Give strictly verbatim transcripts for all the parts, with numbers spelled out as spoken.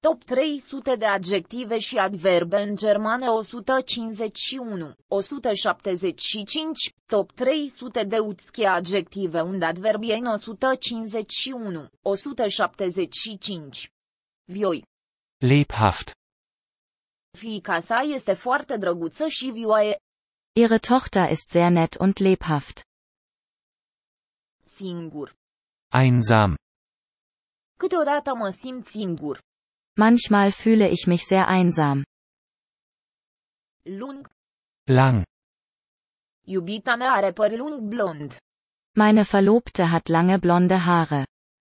Top trei sute de adjective și adverbe în germană o sută cincizeci și unu, o sută șaptezeci și cinci, top trei sute de uțche adjective und adverbien o sută cincizeci și unu, o sută șaptezeci și cinci. Vioi. Lebhaft. Fiica sa este foarte drăguță și vioaie. Ihre Tochter ist sehr nett und lebhaft. Singur. Einsam. Câteodată mă simt singur. Manchmal fühle ich mich sehr einsam. Lung. Lang. Iubita mea are păr lung blond. Meine Verlobte hat lange blonde Haare.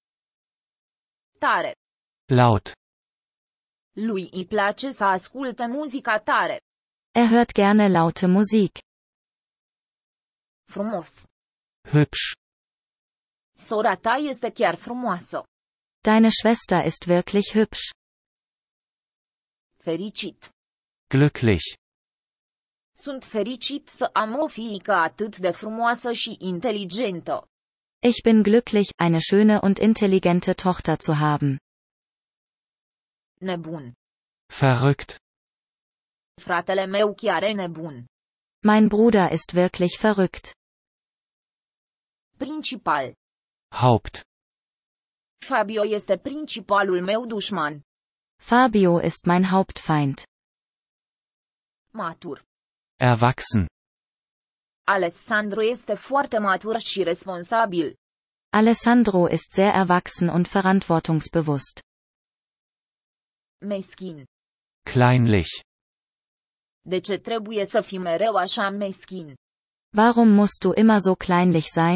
Tare. Laut. Lui îi place să asculte muzica tare. Er hört gerne laute Musik. Frumos. Hübsch. Sora ta este chiar frumoasă. Deine Schwester ist wirklich hübsch. Fericit. Glücklich. Sunt fericit să am o fiică atât de frumoasă și inteligentă. Ich bin glücklich, eine schöne und intelligente Tochter zu haben. Nebun. Verrückt. Fratele meu chiar e nebun. Mein Bruder ist wirklich verrückt. Principal. Haupt. Fabio este principalul meu dușman. Fabio ist mein Hauptfeind. Matur. Erwachsen. Alessandro este foarte matur și responsabil. Alessandro ist sehr erwachsen und verantwortungsbewusst. Meschin. Kleinlich. De ce trebuie să fii mereu așa meschin? Warum musst du immer so kleinlich sein?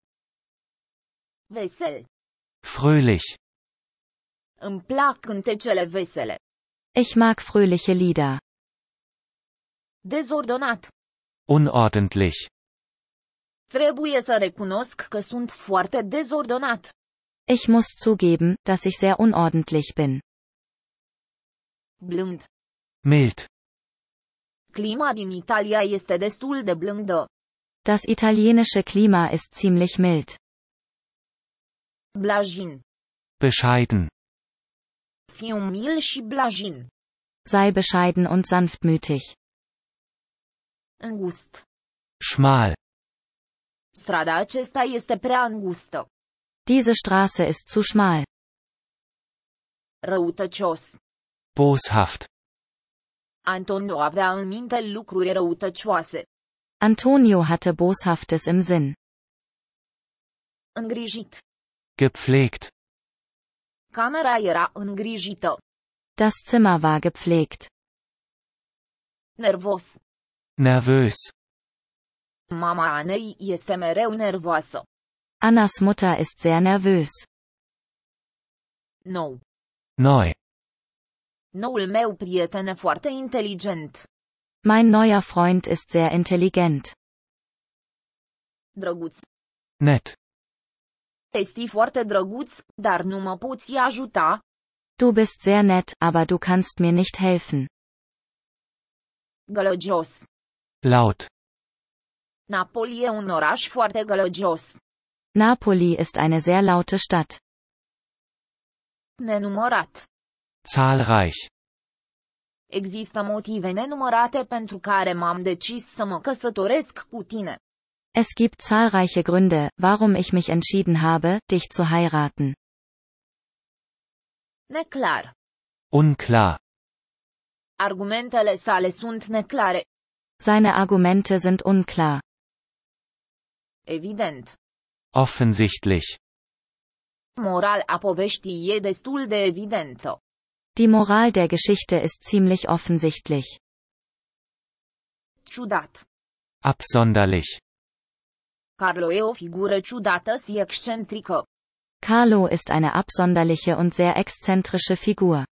Vesel. Fröhlich. Îmi plac cântecele vesele. Ich mag fröhliche Lieder. Dezordonat. Unordentlich. Trebuie să recunosc că sunt foarte dezordonat. Ich muss zugeben, dass ich sehr unordentlich bin. Blând. Mild. Clima din Italia este destul de blândă. Das italienische Klima ist ziemlich mild. Blajin. Bescheiden. Fii umil și blajin. Sei bescheiden und sanftmütig. Îngust. Schmal. Strada acesta este prea îngustă. Diese Straße ist zu schmal. Răutăcios. Boshaft. Antonio avea în minte lucruri răutăcioase. Antonio hatte Boshaftes im Sinn. Îngrijit. Gepflegt. Camera era îngrijită. Das Zimmer war gepflegt. Nervos. Nervös. Mama Anei este mereu nervoasă. Annas Mutter ist sehr nervös. Nou. Neu. Noul meu prieten e foarte inteligent. Mein neuer Freund ist sehr intelligent. Drăguț. Nett. Esti foarte drăguț, dar nu mă poți ajuta? Du bist sehr nett, aber du kannst mir nicht helfen. Gălăgios. Laut. Napoli e un oraș foarte gălăgios. Napoli ist eine sehr laute Stadt. Nenumărat. Zahlreich. Există motive nenumărate pentru care m-am decis să mă căsătoresc cu tine. Es gibt zahlreiche Gründe, warum ich mich entschieden habe, dich zu heiraten. Neclar. Unklar. Argumentele sale sunt neclare. Seine Argumente sind unklar. Evident. Offensichtlich. Moral a poveștii e destul de evidentă. Die Moral der Geschichte ist ziemlich offensichtlich. Ciudat. Absonderlich. Carlo e o figură ciudată și excentrică. Carlo ist eine absonderliche und sehr exzentrische Figur.